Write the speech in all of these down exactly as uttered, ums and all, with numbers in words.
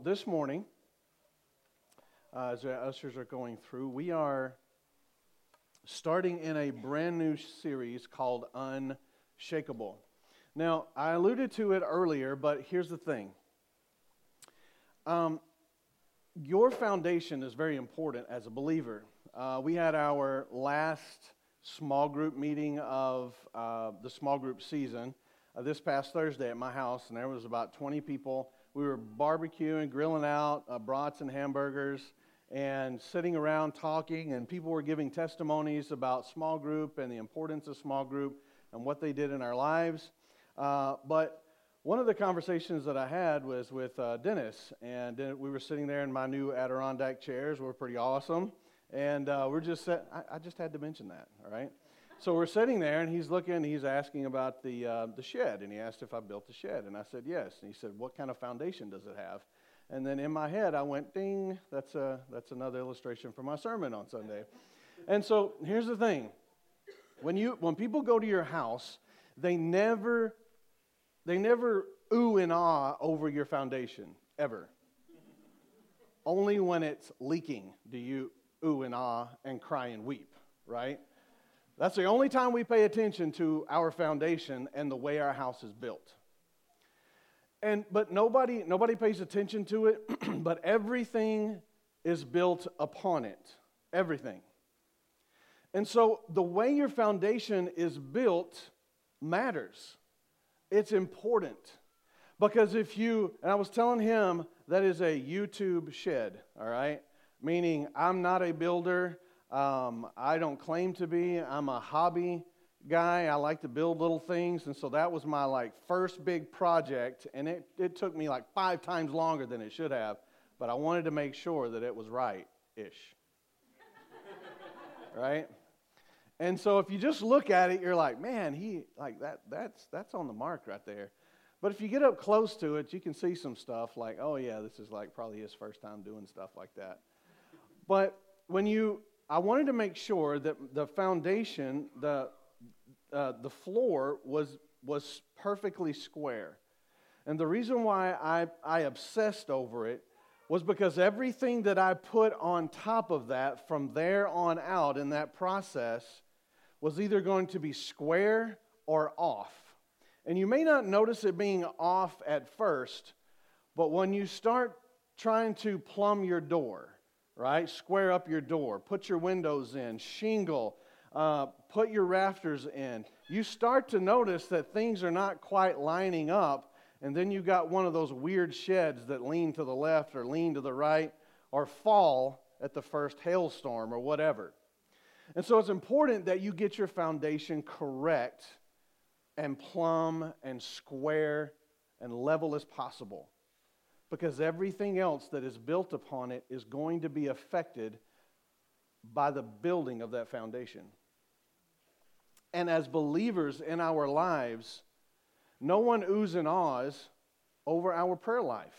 This morning, uh, as the ushers are going through, we are starting in a brand new series called Unshakable. Now, I alluded to it earlier, but here's the thing. Um, your foundation is very important as a believer. Uh, we had our last small group meeting of uh, the small group season uh, this past Thursday at my house, and there was about twenty people. We were barbecuing, grilling out uh, brats and hamburgers, and sitting around talking, and people were giving testimonies about small group and the importance of small group and what they did in our lives. Uh, but one of the conversations that I had was with uh, Dennis, and we were sitting there in my new Adirondack chairs. We're pretty awesome, and uh, we're just set, I, I just had to mention that, all right? So we're sitting there, and he's looking, he's asking about the uh, the shed, and he asked if I built the shed, and I said yes. And he said, what kind of foundation does it have? And then in my head, I went, ding, that's a that's another illustration for my sermon on Sunday. And so here's the thing. When you when people go to your house, they never, they never ooh and ah over your foundation, ever. Only when it's leaking do you ooh and ah and cry and weep, right? That's the only time we pay attention to our foundation and the way our house is built. And but nobody nobody pays attention to it, but everything is built upon it. Everything. And so the way your foundation is built matters. It's important. Because if you, and I was telling him that is a YouTube shed, all right? Meaning I'm not a builder. Um, I don't claim to be. I'm a hobby guy. I like to build little things, and so that was my like first big project, and it, it took me like five times longer than it should have, but I wanted to make sure that it was right-ish. Right? And so if you just look at it, you're like, man, he like that that's that's on the mark right there. But if you get up close to it, you can see some stuff like, oh yeah, this is like probably his first time doing stuff like that. But when you I wanted to make sure that the foundation, the uh, the floor was was perfectly square. And the reason why I, I obsessed over it was because everything that I put on top of that from there on out in that process was either going to be square or off. And you may not notice it being off at first, but when you start trying to plumb your door, right? Square up your door, put your windows in, shingle, uh, put your rafters in. You start to notice that things are not quite lining up, and then you've got one of those weird sheds that lean to the left or lean to the right or fall at the first hailstorm or whatever. And so it's important that you get your foundation correct and plumb and square and level as possible. Because everything else that is built upon it is going to be affected by the building of that foundation. And as believers in our lives, no one oohs and ahs over our prayer life.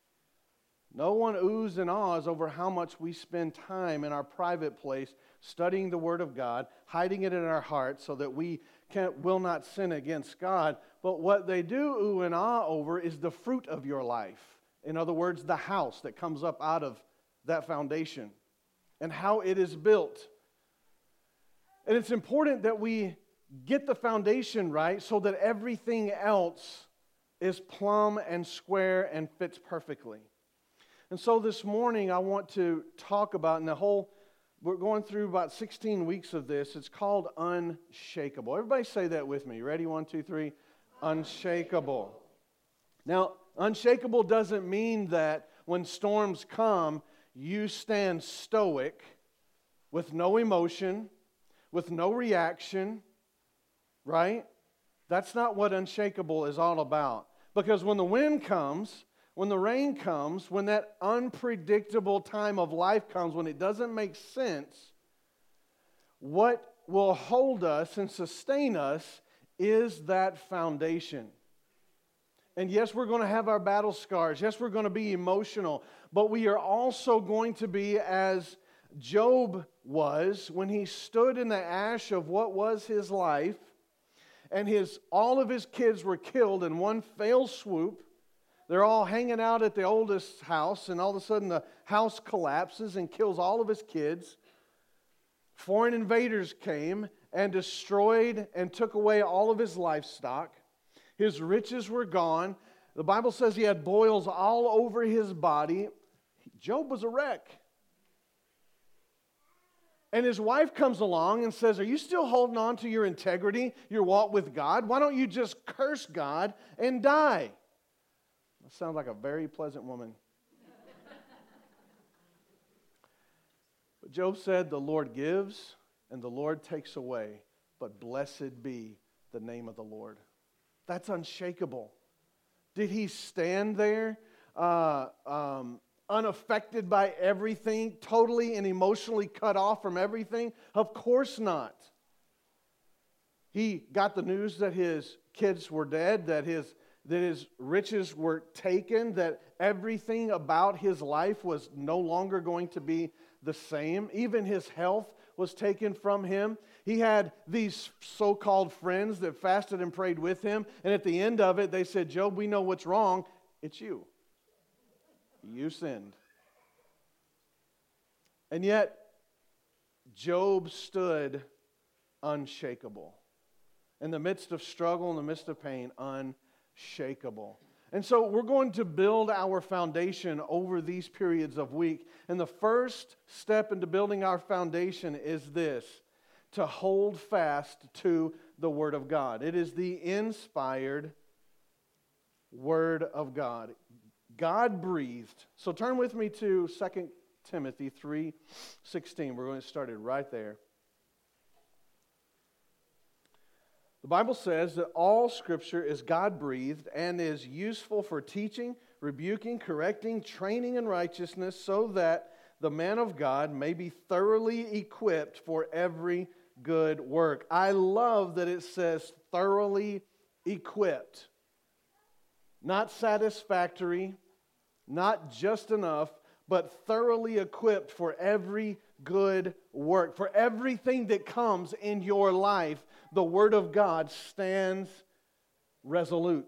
No one oohs and ahs over how much we spend time in our private place studying the Word of God, hiding it in our hearts so that we can, will not sin against God. But what they do ooh and ah over is the fruit of your life. In other words, the house that comes up out of that foundation and how it is built. And it's important that we get the foundation right so that everything else is plumb and square and fits perfectly. And so this morning I want to talk about, and the whole, we're going through about sixteen weeks of this. It's called Unshakable. Everybody say that with me. Ready? One, two, three. Unshakable. Now, unshakable doesn't mean that when storms come, you stand stoic with no emotion, with no reaction, right? That's not what unshakable is all about. Because when the wind comes, when the rain comes, when that unpredictable time of life comes, when it doesn't make sense, what will hold us and sustain us is that foundation. And yes, we're going to have our battle scars. Yes, we're going to be emotional. But we are also going to be as Job was when he stood in the ash of what was his life, and his all of his kids were killed in one fell swoop. They're all hanging out at the oldest house, and all of a sudden the house collapses and kills all of his kids. Foreign invaders came and destroyed and took away all of his livestock. His riches were gone. The Bible says he had boils all over his body. Job was a wreck. And his wife comes along and says, are you still holding on to your integrity, your walk with God? Why don't you just curse God and die? That sounds like a very pleasant woman. But Job said, the Lord gives and the Lord takes away, but blessed be the name of the Lord. That's unshakable. Did he stand there uh, um, unaffected by everything, totally and emotionally cut off from everything? Of course not. He got the news that his kids were dead, that his, that his riches were taken, that everything about his life was no longer going to be the same. Even his health was taken from him. He had these so-called friends that fasted and prayed with him, and at the end of it, they said, Job, we know what's wrong. It's you. You sinned. And yet, Job stood unshakable. In the midst of struggle, in the midst of pain, unshakable. And so we're going to build our foundation over these periods of week. And the first step into building our foundation is this, to hold fast to the Word of God. It is the inspired Word of God. God breathed. So turn with me to Second Timothy three sixteen. We're going to start it right there. The Bible says that all Scripture is God-breathed and is useful for teaching, rebuking, correcting, training in righteousness, so that the man of God may be thoroughly equipped for every good work. I love that it says thoroughly equipped. Not satisfactory, not just enough, but thoroughly equipped for every good work. For everything that comes in your life, the Word of God stands resolute.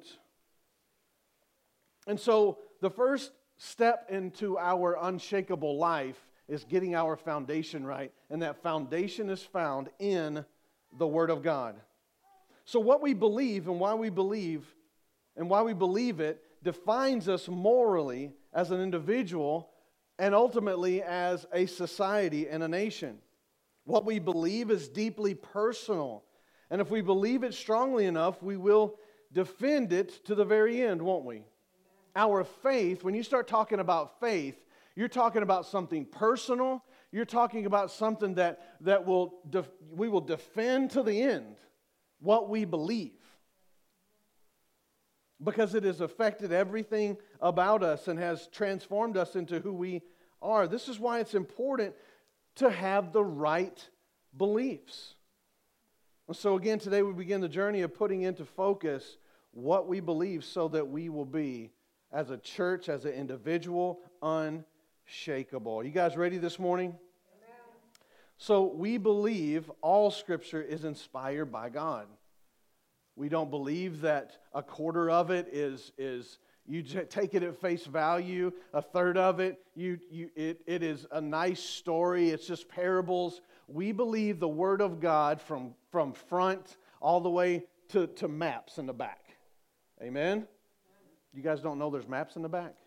And so the first step into our unshakable life is getting our foundation right. And that foundation is found in the Word of God. So what we believe and why we believe and why we believe it defines us morally as an individual and ultimately as a society and a nation. What we believe is deeply personal. And if we believe it strongly enough, we will defend it to the very end, won't we? Our faith, when you start talking about faith, you're talking about something personal. You're talking about something that, that will def- we will defend to the end what we believe. Because it has affected everything about us and has transformed us into who we are. This is why it's important to have the right beliefs. And so again, today we begin the journey of putting into focus what we believe so that we will be, as a church, as an individual, unshakable. You guys ready this morning? Amen. So we believe all Scripture is inspired by God. We don't believe that a quarter of it is, is you take it at face value. A third of it, you, you, it, it is a nice story. It's just parables. We believe the Word of God from, from front all the way to, to maps in the back. Amen? You guys don't know there's maps in the back?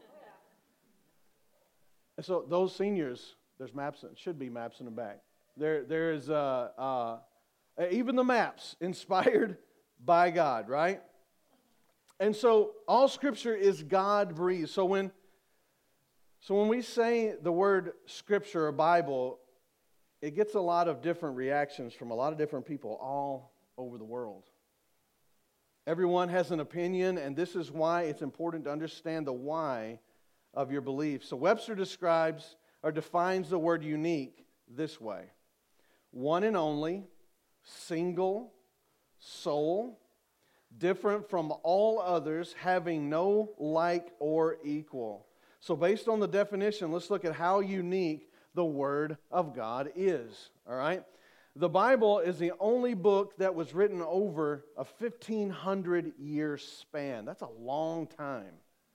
And so those seniors, there's maps, should be maps in the back. There, there is uh, uh, even the maps inspired by God, right? And so all Scripture is God-breathed. So when, so when we say the word Scripture or Bible, it gets a lot of different reactions from a lot of different people all over the world. Everyone has an opinion, and this is why it's important to understand the why of your belief. So Webster describes or defines the word unique this way: one and only, single, sole, different from all others, having no like or equal. So based on the definition, let's look at how unique the Word of God is. All right? The Bible is the only book that was written over a fifteen hundred year span. That's a long time.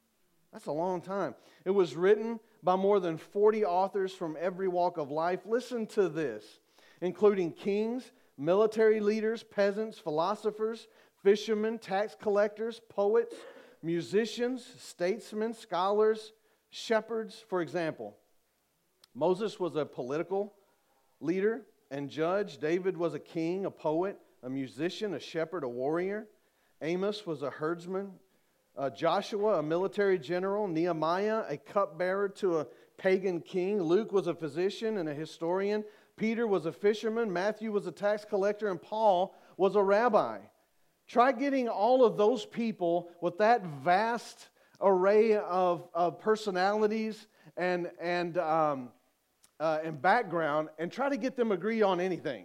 That's a long time. It was written by more than forty authors from every walk of life. Listen to this, including kings, military leaders, peasants, philosophers, fishermen, tax collectors, poets, musicians, statesmen, scholars, shepherds. For example, Moses was a political leader and judge. David was a king, a poet, a musician, a shepherd, a warrior. Amos was a herdsman. Uh, Joshua, a military general. Nehemiah, a cupbearer to a pagan king. Luke was a physician and a historian. Peter was a fisherman. Matthew was a tax collector. And Paul was a rabbi. Try getting all of those people with that vast array of, of personalities and, and, um, uh, and background and try to get them agreed on anything.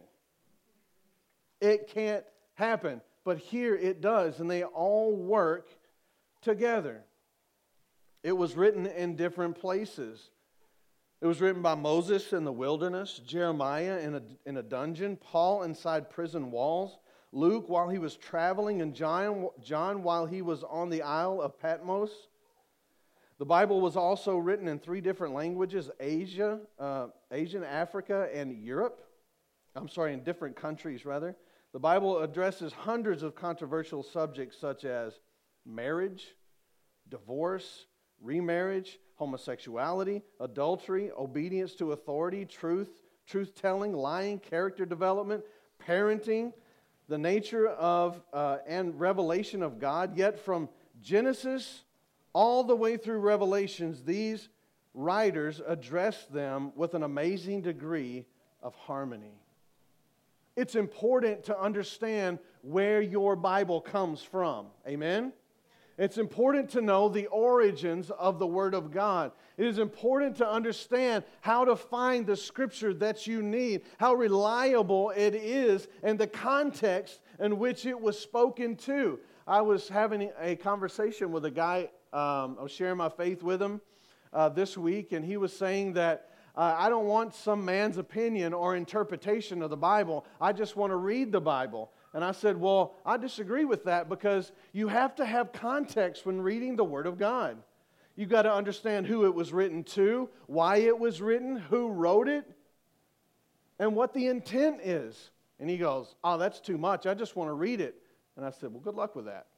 It can't happen. But here it does, and they all work together. It was written in different places. It was written by Moses in the wilderness, Jeremiah in a, in a dungeon, Paul inside prison walls, Luke while he was traveling, and John, John while he was on the Isle of Patmos. The Bible was also written in three different languages, Asia, uh, Asian, Africa, and Europe. I'm sorry, in different countries, rather. The Bible addresses hundreds of controversial subjects such as marriage, divorce, remarriage, homosexuality, adultery, obedience to authority, truth, truth-telling, lying, character development, parenting, the nature of uh, and revelation of God. Yet from Genesis all the way through Revelations, these writers address them with an amazing degree of harmony. It's important to understand where your Bible comes from. Amen? It's important to know the origins of the Word of God. It is important to understand how to find the Scripture that you need, how reliable it is, and the context in which it was spoken to. I was having a conversation with a guy, um, I was sharing my faith with him uh, this week, and he was saying that uh, I don't want some man's opinion or interpretation of the Bible. I just want to read the Bible. And I said, well, I disagree with that because you have to have context when reading the Word of God. You've got to understand who it was written to, why it was written, who wrote it, and what the intent is. And he goes, oh, that's too much. I just want to read it. And I said, well, good luck with that.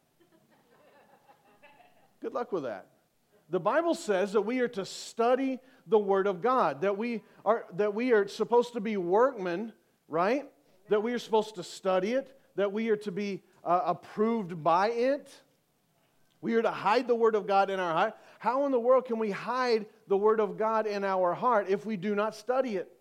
Good luck with that. The Bible says that we are to study the Word of God, that we are, that we are supposed to be workmen, right? That we are supposed to study it, that we are to be uh, approved by it. We are to hide the Word of God in our heart. How in the world can we hide the Word of God in our heart if we do not study it?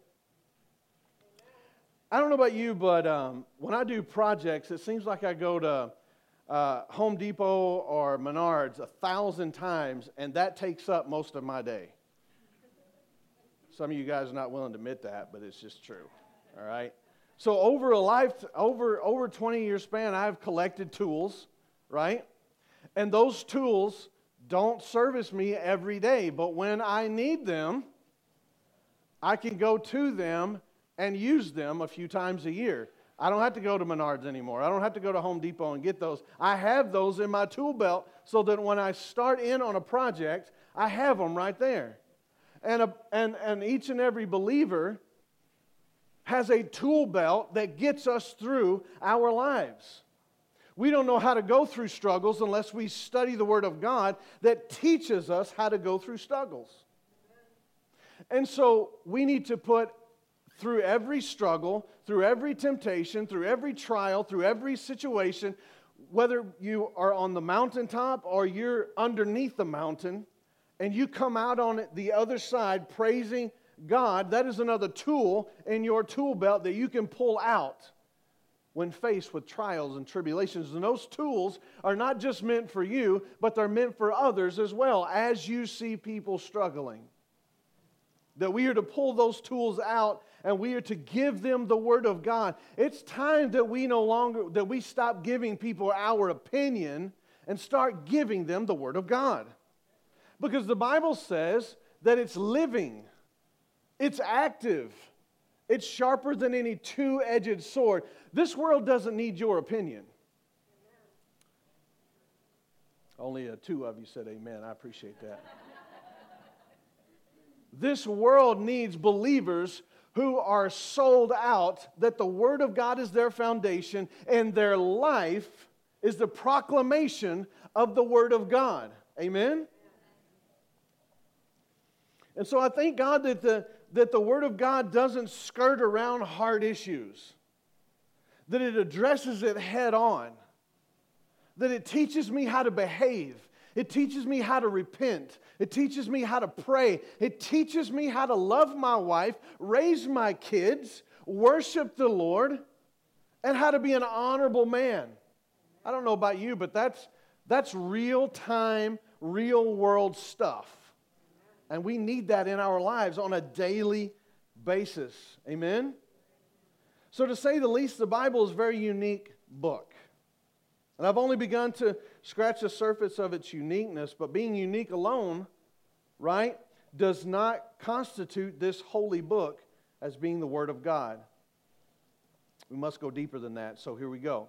I don't know about you, but um, when I do projects, it seems like I go to uh, Home Depot or Menards a thousand times, and that takes up most of my day. Some of you guys are not willing to admit that, but it's just true. All right? So over a life, over over twenty year span, I've collected tools, right? And those tools don't service me every day, but when I need them, I can go to them and use them a few times a year. I don't have to go to Menards anymore. I don't have to go to Home Depot and get those. I have those in my tool belt so that when I start in on a project, I have them right there. And a, and and each and every believer has a tool belt that gets us through our lives. We don't know how to go through struggles unless we study the Word of God that teaches us how to go through struggles. And so we need to put through every struggle, through every temptation, through every trial, through every situation, whether you are on the mountaintop or you're underneath the mountain, and you come out on it the other side praising God, that is another tool in your tool belt that you can pull out when faced with trials and tribulations. And those tools are not just meant for you, but they're meant for others as well as you see people struggling. That we are to pull those tools out and we are to give them the Word of God. It's time that we no longer, that we stop giving people our opinion and start giving them the Word of God. Because the Bible says that it's living, it's active, it's sharper than any two-edged sword. This world doesn't need your opinion. Only uh, two of you said amen. I appreciate that. This world needs believers who are sold out that the Word of God is their foundation and their life is the proclamation of the Word of God. Amen? And so I thank God that the, that the Word of God doesn't skirt around hard issues, that it addresses it head on, that it teaches me how to behave. It teaches me how to repent. It teaches me how to pray. It teaches me how to love my wife, raise my kids, worship the Lord, and how to be an honorable man. I don't know about you, but that's, that's real-time, real-world stuff. And we need that in our lives on a daily basis. Amen? So to say the least, the Bible is a very unique book. And I've only begun to scratch the surface of its uniqueness, but being unique alone, right, does not constitute this holy book as being the Word of God. We must go deeper than that, so here we go.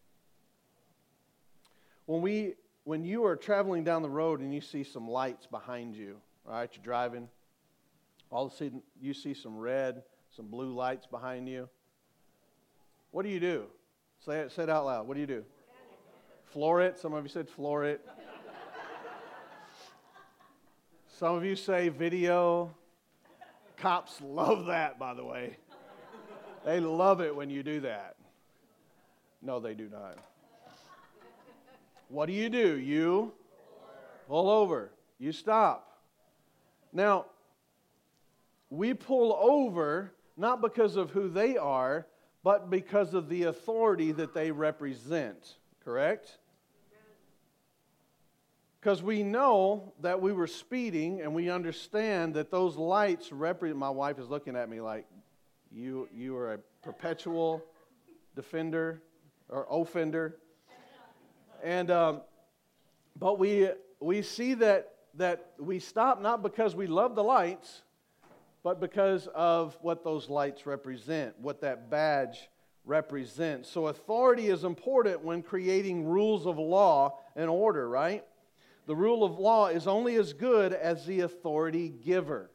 When we, when you are traveling down the road and you see some lights behind you, right, you're driving, all of a sudden you see some red, some blue lights behind you, what do you do? Say it, say it out loud. What do you do? Floor it. Some of you said floor it. Some of you say video. Cops love that, by the way. They love it when you do that. No, they do not. What do you do? You pull over. You stop. Now, we pull over not because of who they are, but because of the authority that they represent. Correct? Because we know that we were speeding and we understand that those lights represent. My wife is looking at me like, you you are a perpetual defender or offender. And um, but we we see that that we stop not because we love the lights, but because of what those lights represent, what that badge represents. So authority is important when creating rules of law and order, right? The rule of law is only as good as the authority giver.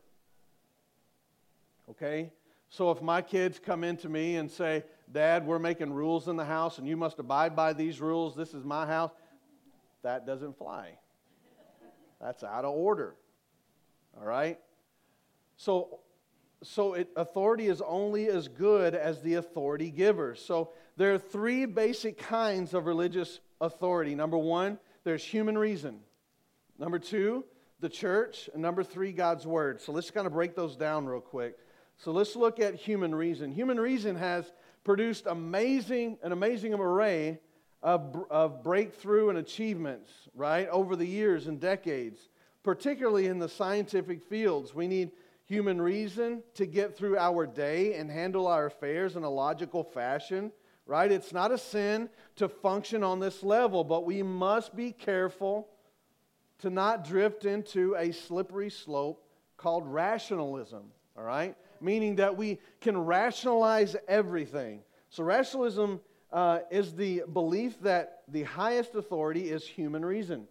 Okay? So if my kids come into me and say, Dad, we're making rules in the house and you must abide by these rules, this is my house, that doesn't fly. That's out of order. All right? So So it, authority is only as good as the authority giver. So there are three basic kinds of religious authority. Number one, there's human reason. Number two, the church. And number three, God's word. So let's kind of break those down real quick. So let's look at human reason. Human reason has produced amazing, an amazing array of, of breakthrough and achievements, right, over the years and decades, particularly in the scientific fields. We need human reason to get through our day and handle our affairs in a logical fashion, right? It's not a sin to function on this level, but we must be careful to not drift into a slippery slope called rationalism, all right? Meaning that we can rationalize everything. So rationalism uh, is the belief that the highest authority is human reason,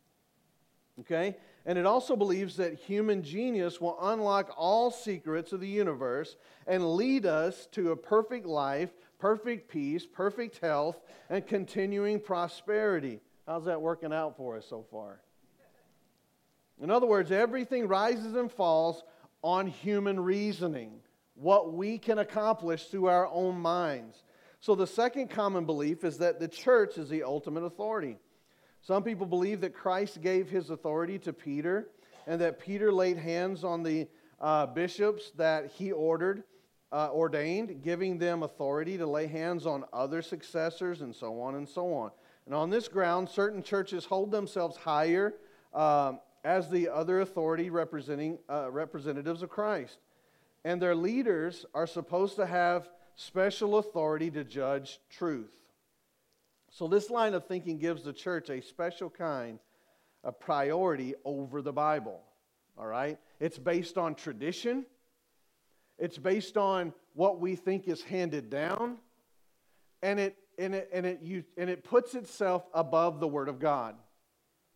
okay? And it also believes that human genius will unlock all secrets of the universe and lead us to a perfect life, perfect peace, perfect health, and continuing prosperity. How's that working out for us so far? In other words, everything rises and falls on human reasoning, what we can accomplish through our own minds. So the second common belief is that the church is the ultimate authority. Some people believe that Christ gave his authority to Peter and that Peter laid hands on the uh, bishops that he ordered, uh, ordained, giving them authority to lay hands on other successors and so on and so on. And on this ground, certain churches hold themselves higher uh, as the other authority representing uh, representatives of Christ. And their leaders are supposed to have special authority to judge truth. So this line of thinking gives the church a special kind of priority over the Bible, all right? It's based on tradition. It's based on what we think is handed down. And it, and it, and it, you, and it puts itself above the Word of God.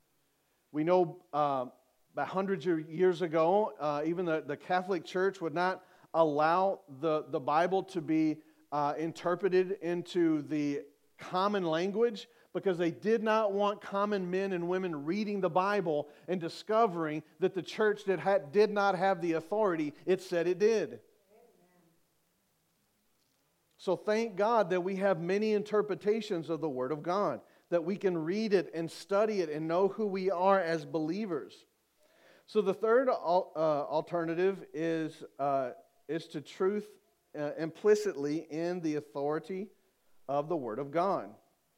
We know uh, about hundreds of years ago, uh, even the, the Catholic Church would not allow the, the Bible to be uh, interpreted into the common language because they did not want common men and women reading the Bible and discovering that the church that had, did not have the authority it said it did. So thank God that we have many interpretations of the Word of God, that we can read it and study it and know who we are as believers. So the third uh, alternative is, uh, is to truth uh, implicitly in the authority of the Word of God.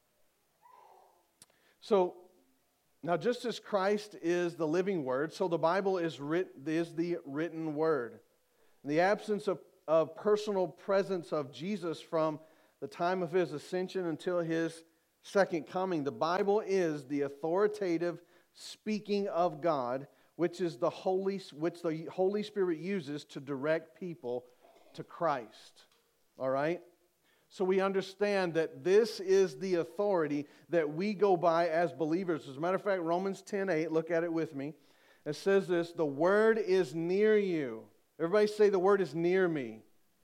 So now just as Christ is the living Word, so the Bible is, writ- is the written Word. In the absence of of personal presence of Jesus from the time of His ascension until His second coming, the Bible is the authoritative speaking of God, which is the Holy, which the Holy Spirit uses to direct people to Christ. All right? So we understand that this is the authority that we go by as believers. As a matter of fact, Romans ten eight, look at it with me. It says this, the Word is near you. Everybody say the Word is near me.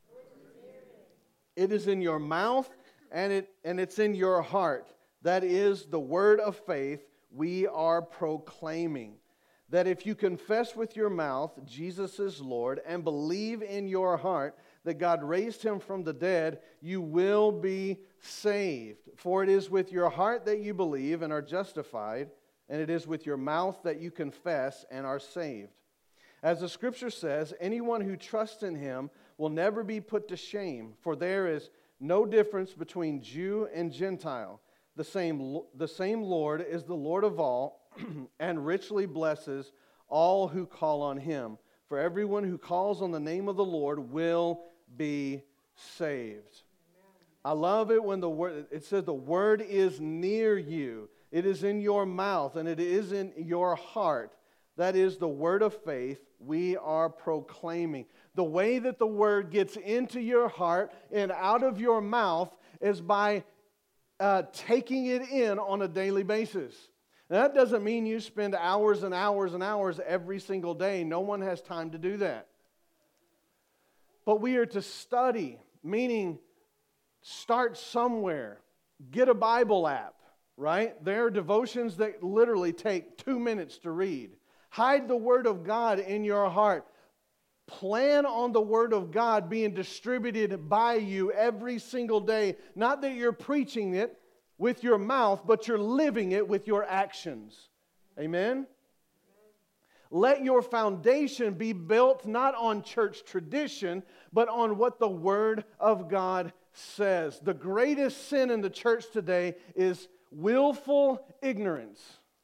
It is in your mouth and it and it's in your heart. That is the word of faith we are proclaiming. That if you confess with your mouth Jesus is Lord and believe in your heart that God raised Him from the dead, you will be saved. For it is with your heart that you believe and are justified, and it is with your mouth that you confess and are saved. As the Scripture says, anyone who trusts in Him will never be put to shame, for there is no difference between Jew and Gentile. The same, the same Lord is the Lord of all, and richly blesses all who call on Him. For everyone who calls on the name of the Lord will be saved. I love it when the word, it says the word is near you. It is in your mouth and it is in your heart. That is the word of faith we are proclaiming. The way that the word gets into your heart and out of your mouth is by uh, taking it in on a daily basis. Now, that doesn't mean you spend hours and hours and hours every single day. No one has time to do that. But we are to study, meaning start somewhere. Get a Bible app, right? There are devotions that literally take two minutes to read. Hide the Word of God in your heart. Plan on the Word of God being distributed by you every single day. Not that you're preaching it with your mouth, but you're living it with your actions. Amen? Let your foundation be built not on church tradition, but on what the Word of God says. The greatest sin in the church today is willful ignorance.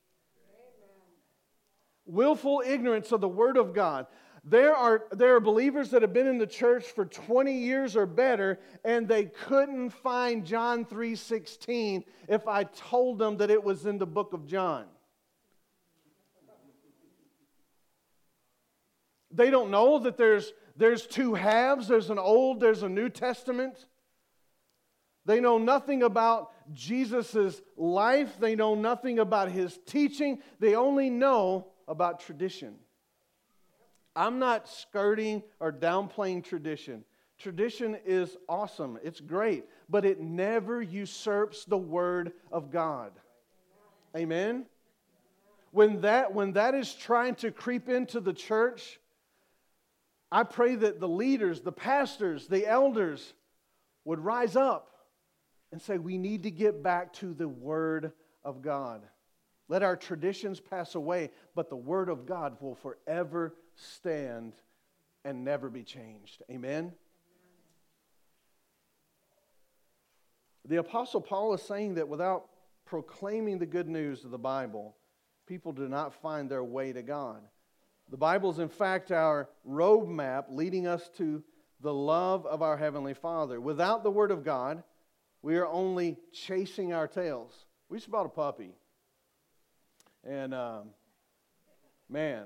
Willful ignorance of the Word of God. There are, there are believers that have been in the church for twenty years or better, and they couldn't find John three sixteen if I told them that it was in the book of John. They don't know that there's, there's two halves. There's an Old, there's a New Testament. They know nothing about Jesus' life. They know nothing about His teaching. They only know about tradition. I'm not skirting or downplaying tradition. Tradition is awesome. It's great. But it never usurps the Word of God. Amen? When that, when that is trying to creep into the church, I pray that the leaders, the pastors, the elders would rise up and say, we need to get back to the Word of God. Let our traditions pass away, but the Word of God will forever stand and never be changed. Amen? The Apostle Paul is saying that without proclaiming the good news of the Bible, people do not find their way to God. The Bible is, in fact, our roadmap leading us to the love of our Heavenly Father. Without the Word of God, we are only chasing our tails. We just bought a puppy. And, um, man,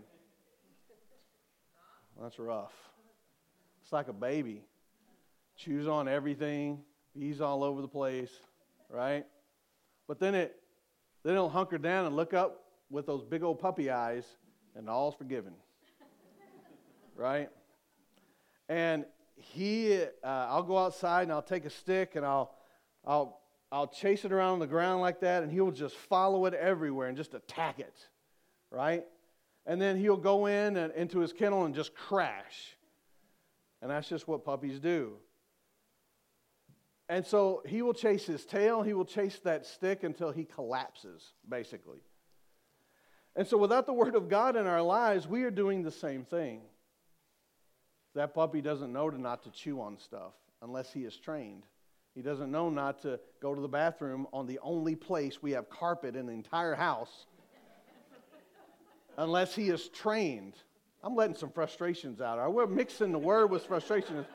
that's rough. It's like a baby. Chews on everything. He's all over the place, right? But then it, then it'll hunker down and look up with those big old puppy eyes, and all's forgiven. Right? And he, uh, I'll go outside and I'll take a stick and I'll, I'll, I'll chase it around on the ground like that, and he will just follow it everywhere and just attack it, right? And then he'll go in and into his kennel and just crash, and that's just what puppies do. And so he will chase his tail, he will chase that stick until he collapses, basically. And so without the Word of God in our lives, we are doing the same thing. That puppy doesn't know to not to chew on stuff unless he is trained. He doesn't know not to go to the bathroom on the only place we have carpet in the entire house unless he is trained. I'm letting some frustrations out. We're mixing the word with frustration.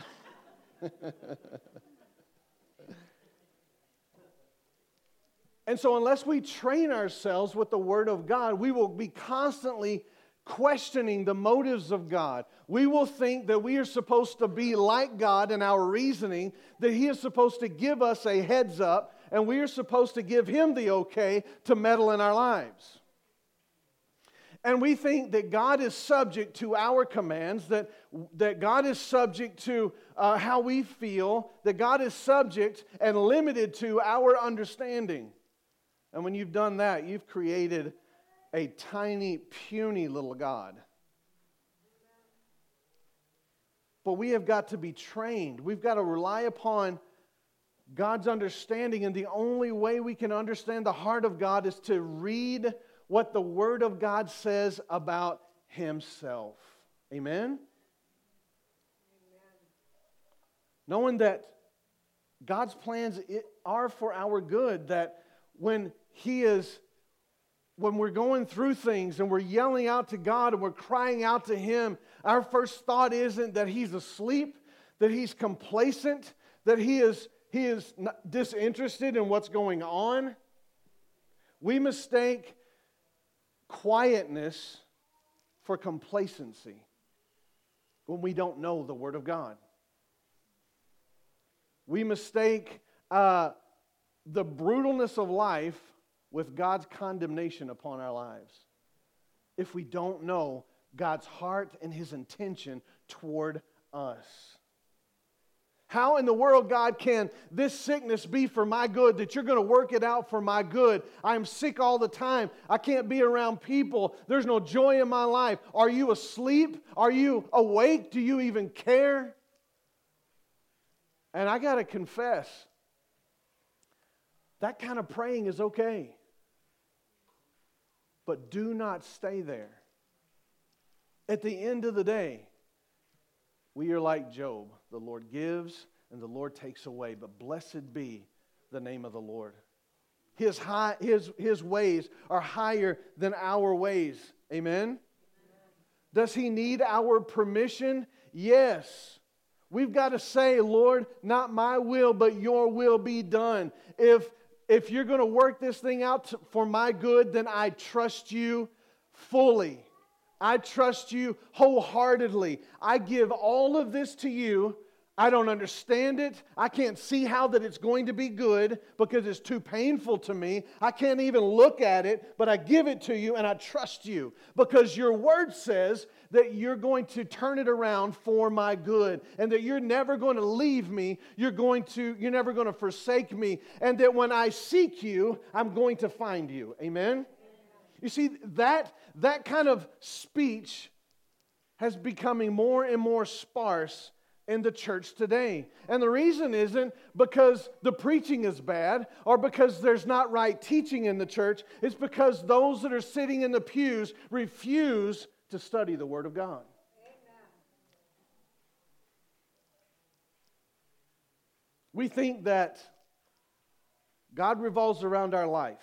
And so unless we train ourselves with the Word of God, we will be constantly questioning the motives of God. We will think that we are supposed to be like God in our reasoning, that He is supposed to give us a heads up, and we are supposed to give Him the okay to meddle in our lives. And we think that God is subject to our commands, that, that God is subject to uh, how we feel, that God is subject and limited to our understanding. And when you've done that, you've created a tiny, puny little God. But we have got to be trained. We've got to rely upon God's understanding, and the only way we can understand the heart of God is to read what the Word of God says about Himself. Amen? Amen. Knowing that God's plans are for our good, that when He is When we're going through things and we're yelling out to God and we're crying out to Him, our first thought isn't that He's asleep, that He's complacent, that He is, he is disinterested in what's going on. We mistake quietness for complacency when we don't know the Word of God. We mistake uh, the brutalness of life with God's condemnation upon our lives if we don't know God's heart and His intention toward us. How in the world, God, can this sickness be for my good, that you're going to work it out for my good? I'm sick all the time. I can't be around people. There's no joy in my life. Are you asleep? Are you awake? Do you even care? And I got to confess, that kind of praying is okay. But do not stay there. At the end of the day, we are like Job. The Lord gives and the Lord takes away. But blessed be the name of the Lord. His, high, his, his ways are higher than our ways. Amen? Amen? Does He need our permission? Yes. We've got to say, Lord, not my will, but your will be done. If If you're going to work this thing out for my good, then I trust you fully. I trust you wholeheartedly. I give all of this to you. I don't understand it. I can't see how that it's going to be good because it's too painful to me. I can't even look at it, but I give it to you and I trust you because your word says that you're going to turn it around for my good and that you're never going to leave me. You're going to, you're never going to forsake me, and that when I seek you, I'm going to find you. Amen? You see, that, that kind of speech has becoming more and more sparse in the church today. And the reason isn't because the preaching is bad or because there's not right teaching in the church. It's because those that are sitting in the pews refuse to study the Word of God. Amen. We think that God revolves around our life.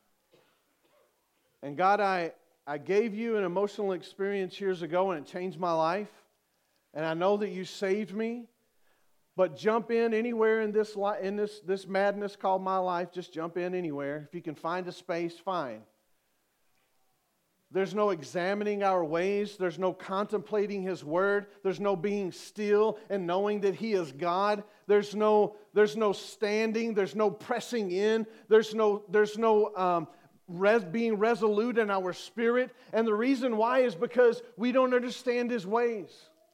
And God, I, I gave you an emotional experience years ago and it changed my life. And I know that you saved me, but jump in anywhere in this li- in this, this madness called my life. Just jump in anywhere. If you can find a space, fine. There's no examining our ways. There's no contemplating His Word. There's no being still and knowing that He is God. There's no, there's no standing. There's no pressing in. There's no, there's no um, res- being resolute in our spirit. And the reason why is because we don't understand His ways.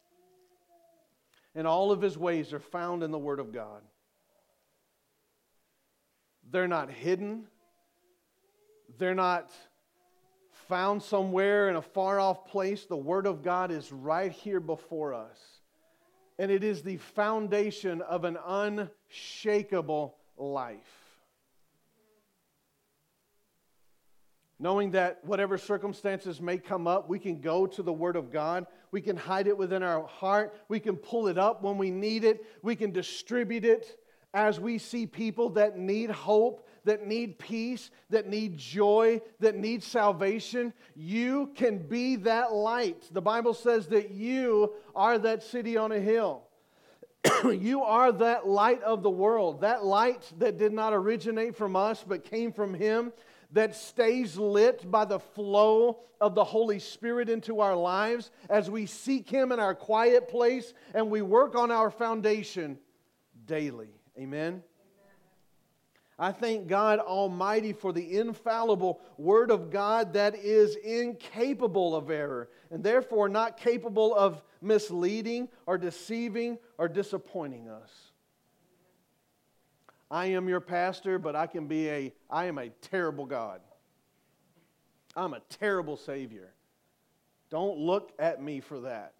And all of His ways are found in the Word of God. They're not hidden. They're not found somewhere in a far-off place. The Word of God is right here before us. And it is the foundation of an unshakable life. Knowing that whatever circumstances may come up, we can go to the Word of God. We can hide it within our heart. We can pull it up when we need it. We can distribute it as we see people that need hope, that need peace, that need joy, that need salvation. You can be that light. The Bible says that you are that city on a hill. You are that light of the world. That light that did not originate from us but came from Him, that stays lit by the flow of the Holy Spirit into our lives as we seek Him in our quiet place and we work on our foundation daily. Amen? I thank God Almighty for the infallible Word of God that is incapable of error and therefore not capable of misleading or deceiving or disappointing us. I am your pastor, but I can be a, I am a terrible God. I'm a terrible Savior. Don't look at me for that.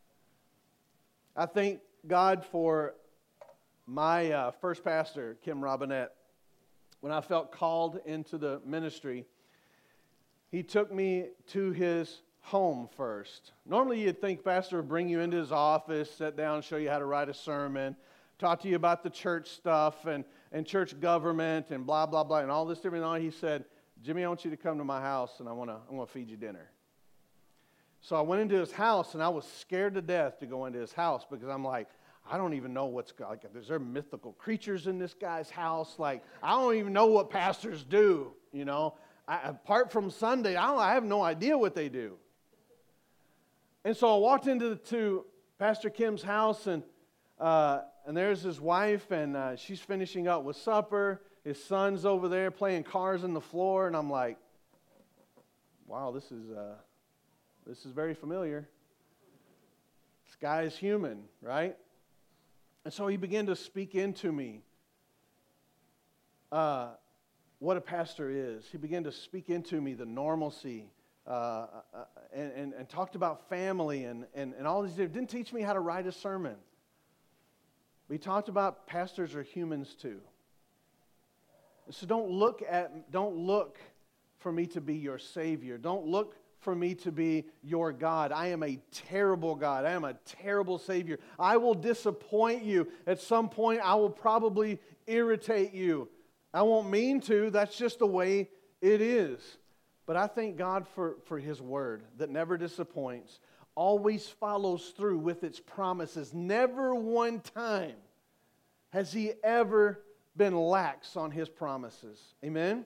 I thank God for my uh, first pastor, Kim Robinette. When I felt called into the ministry, he took me to his home first. Normally you'd think pastor would bring you into his office, sit down, show you how to write a sermon, talk to you about the church stuff and, and church government and blah, blah, blah, and all this different thing. He said, Jimmy, I want you to come to my house and I want to I want to feed you dinner. So I went into his house and I was scared to death to go into his house because I'm like, I don't even know what's, like, is there mythical creatures in this guy's house? Like, I don't even know what pastors do, you know. I, apart from Sunday, I, don't, I have no idea what they do. And so I walked into to Pastor Kim's house, and uh, and there's his wife, and uh, she's finishing up with supper. His son's over there playing cars on the floor, and I'm like, wow, this is uh, this is very familiar. This guy is human, right? And so he began to speak into me uh, what a pastor is. He began to speak into me the normalcy uh, uh, and, and, and talked about family and, and, and all these. He didn't teach me how to write a sermon. We talked about pastors are humans too. So don't look at, don't look for me to be your Savior. Don't look for me to be your God. I am a terrible God. I am a terrible Savior. I will disappoint you. At some point, I will probably irritate you. I won't mean to. That's just the way it is. But I thank God for, for His Word that never disappoints, always follows through with its promises. Never one time has He ever been lax on His promises. Amen?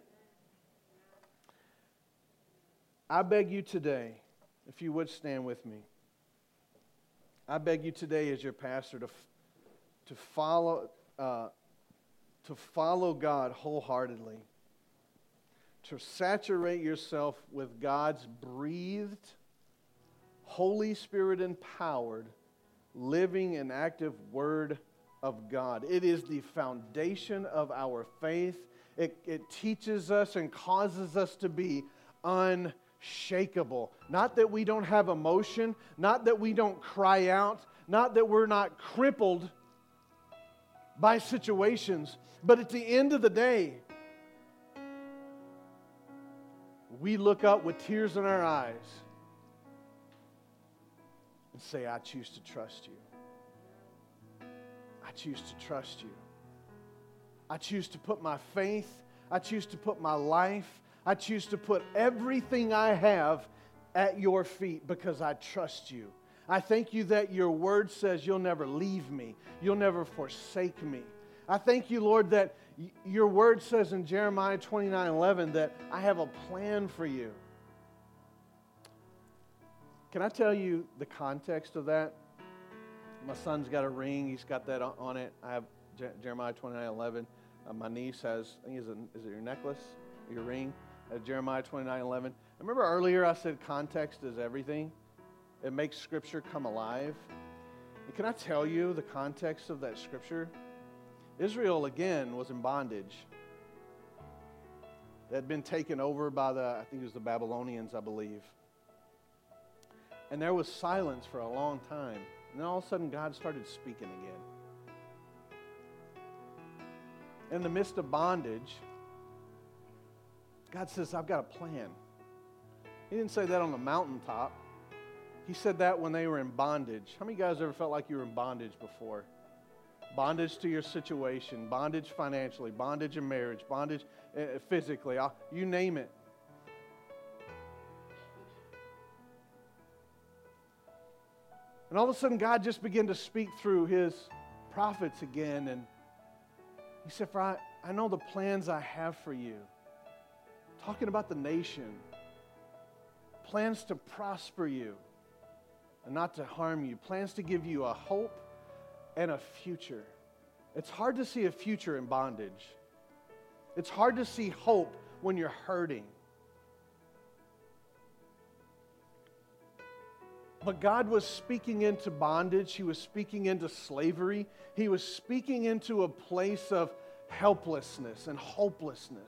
I beg you today, if you would stand with me, I beg you today as your pastor to, to follow uh, to follow God wholeheartedly, to saturate yourself with God's breathed, Holy Spirit empowered, living and active Word of God. It is the foundation of our faith. It, it teaches us and causes us to be unshakable. Shakable. Not that we don't have emotion, not that we don't cry out, not that we're not crippled by situations, but at the end of the day, we look up with tears in our eyes and say, I choose to trust you. I choose to trust you. I choose to put my faith, I choose to put my life, I choose to put everything I have at your feet because I trust you. I thank you that your word says you'll never leave me. You'll never forsake me. I thank you, Lord, that y- your word says in Jeremiah twenty-nine eleven that I have a plan for you. Can I tell you the context of that? My son's got a ring. He's got that on, on it. I have Je- Jeremiah twenty-nine eleven. Uh, my niece has, I think, is, a, is it your necklace, your ring? uh, Jeremiah twenty-nine eleven. Remember earlier I said context is everything? It makes Scripture come alive. And can I tell you the context of that Scripture? Israel, again, was in bondage. They had been taken over by the, I think it was the Babylonians, I believe. And there was silence for a long time. And then all of a sudden, God started speaking again. In the midst of bondage, God says, I've got a plan. He didn't say that on the mountaintop. He said that when they were in bondage. How many guys ever felt like you were in bondage before? Bondage to your situation, bondage financially, bondage in marriage, bondage uh, physically, uh, you name it. And all of a sudden, God just began to speak through His prophets again. And He said, for I, I know the plans I have for you. Talking about the nation. Plans to prosper you and not to harm you. Plans to give you a hope and a future. It's hard to see a future in bondage. It's hard to see hope when you're hurting. But God was speaking into bondage. He was speaking into slavery. He was speaking into a place of helplessness and hopelessness.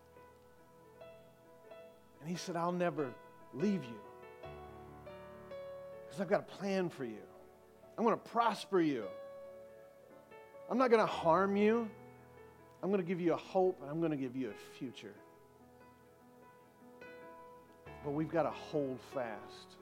And He said, I'll never leave you. Because I've got a plan for you. I'm going to prosper you. I'm not going to harm you. I'm going to give you a hope, and I'm going to give you a future. But we've got to hold fast.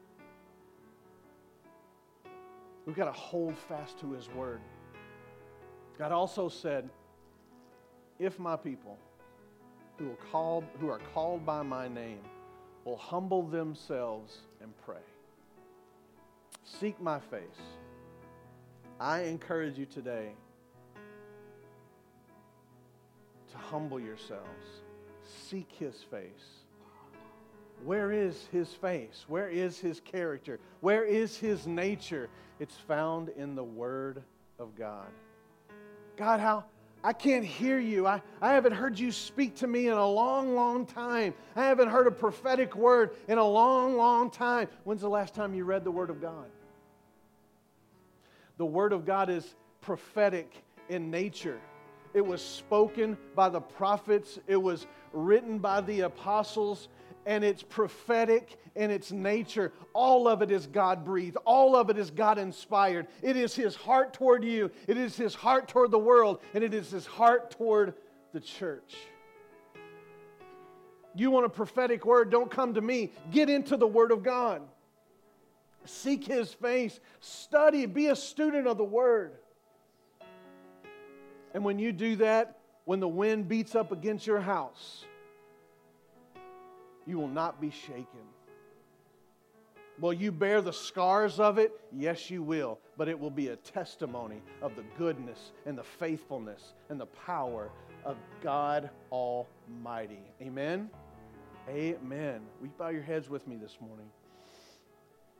We've got to hold fast to His word. God also said, if my people who will call, who are called by my name will humble themselves and pray, seek my face, I encourage you today to humble yourselves. Seek His face. Where is His face? Where is His character? Where is His nature? It's found in the Word of God. God, how I can't hear you. I, I haven't heard you speak to me in a long, long time. I haven't heard a prophetic word in a long, long time. When's the last time you read the Word of God? The Word of God is prophetic in nature. It was spoken by the prophets. It was written by the apostles. And it's prophetic in its nature. All of it is God-breathed. All of it is God-inspired. It is His heart toward you. It is His heart toward the world. And it is His heart toward the church. You want a prophetic word? Don't come to me. Get into the Word of God. Seek His face. Study. Be a student of the Word. And when you do that, when the wind beats up against your house, you will not be shaken. Will you bear the scars of it? Yes, you will. But it will be a testimony of the goodness and the faithfulness and the power of God Almighty. Amen? Amen. Will you bow your heads with me this morning?